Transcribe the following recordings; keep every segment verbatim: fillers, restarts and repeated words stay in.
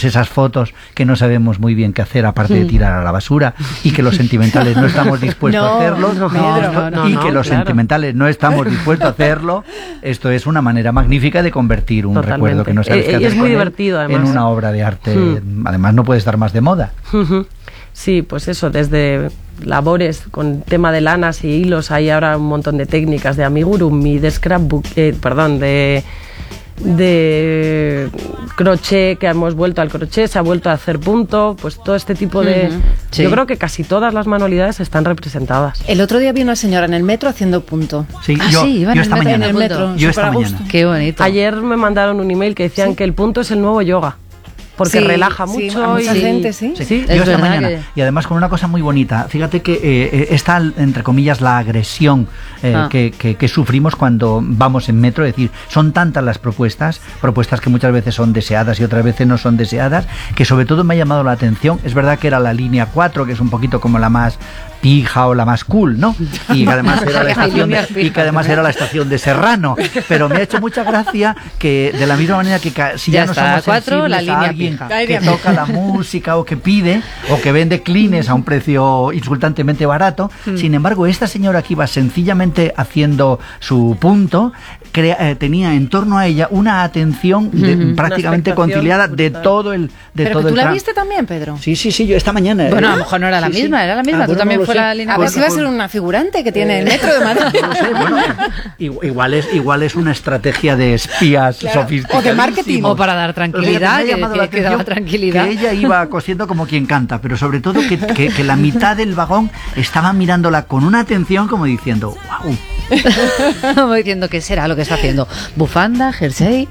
esas fotos que no sabemos muy bien qué hacer aparte de tirar a la basura y que los sentimentales no estamos dispuestos no, a hacerlo no, esto, no, y no, que los claro. sentimentales no estamos dispuestos a hacerlo. Esto es una manera magnífica de convertir un Totalmente. recuerdo que no sabes Eh, qué hacer es muy con él divertido, además. en una obra de arte. Hmm. Además no puede estar más de moda. Sí, pues eso, desde labores con tema de lanas y hilos, hay ahora un montón de técnicas de amigurumi, de scrapbook, eh, perdón, de de crochet, que hemos vuelto al crochet, se ha vuelto a hacer punto, pues todo este tipo de... Uh-huh. Sí. Yo creo que casi todas las manualidades están representadas. El otro día vi una señora en el metro haciendo punto. Sí, ah, yo, sí, iba yo en esta el metro, mañana. en el metro, Yo esta súper a mañana. gusto. Qué bonito. Ayer me mandaron un email que decían ¿Sí? que el punto es el nuevo yoga. Porque Sí, relaja sí, mucho. a mucha y... gente, sí. Sí, Sí, yo es esta verdad mañana. que- Y además con una cosa muy bonita. Fíjate que eh, está, entre comillas, la agresión eh, Ah. que, que, que sufrimos cuando vamos en metro. Es decir, son tantas las propuestas, propuestas que muchas veces son deseadas y otras veces no son deseadas, que sobre todo me ha llamado la atención. Es verdad que era la línea cuatro, que es un poquito como la más pija o la más cool, ¿no? Y que además era la estación de, y que además era la estación de Serrano. Pero me ha hecho mucha gracia que de la misma manera que ca- si ya, Ya no está, somos cuatro, la sensibles a línea alguien pija. que toca la música o que pide o que vende clines a un precio insultantemente barato, sin embargo esta señora que iba sencillamente haciendo su punto crea, eh, tenía en torno a ella una atención de- Ujú. prácticamente Una expectación conciliada de brutal. todo el de Pero todo que el tú la tram. viste también, Pedro. Sí, sí, sí, yo esta mañana. Bueno, eh, a lo mejor no era la sí, sí. misma, era la misma. Ah, Tú bueno, también no lo fue sé. la línea. A Bueno, ver si va a pues- ser una figurante que tiene el metro de Madrid. No lo sé, bueno, igual, igual es igual es una estrategia de espías Claro, sofisticados. o de marketing. O para dar tranquilidad, que- que- que daba tranquilidad. Que ella iba cosiendo como quien canta, pero sobre todo que, que, que la mitad del vagón estaba mirándola con una atención como diciendo, wow. Como diciendo qué será lo que está haciendo. Bufanda, jersey.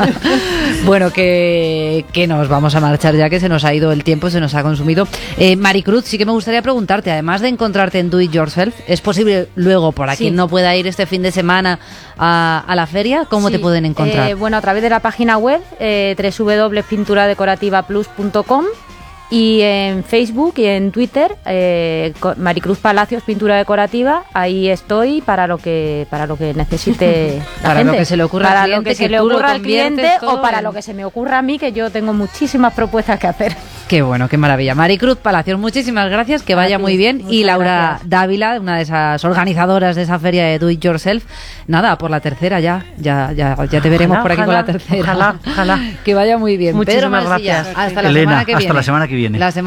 Bueno, que, que nos vamos a marchar ya, que se nos ha ido el tiempo, se nos ha consumido. Eh, Maricruz, sí que me gustaría preguntarte, además de encontrarte en Do It Yourself, ¿es posible luego, para Sí. quien no pueda ir este fin de semana a, a la feria, cómo Sí, te pueden encontrar? eh, bueno, a través de la página web eh, doble u doble u doble u punto pintura decorativa plus punto com y en Facebook y en Twitter eh, co- Maricruz Palacios Pintura Decorativa. Ahí estoy para lo que para lo que necesite la Para lo gente. que se le ocurra al para cliente, lo que se que le tú lo ocurra al conviertes cliente todo o para en- lo que se me ocurra a mí, que yo tengo muchísimas propuestas que hacer. Qué bueno, qué maravilla. Maricruz Palacios, muchísimas gracias, que A vaya ti, muy bien. Y muchas Laura gracias. Dávila, una de esas organizadoras de esa feria de Do It Yourself. Nada, por la tercera ya, ya, ya, ya te veremos Ojalá, por aquí ojalá, con la tercera. ojalá, ojalá. Que vaya muy bien. Muchísimas Pedro Marsilla, gracias. hasta la Elena, semana que hasta viene. la semana que viene. La semana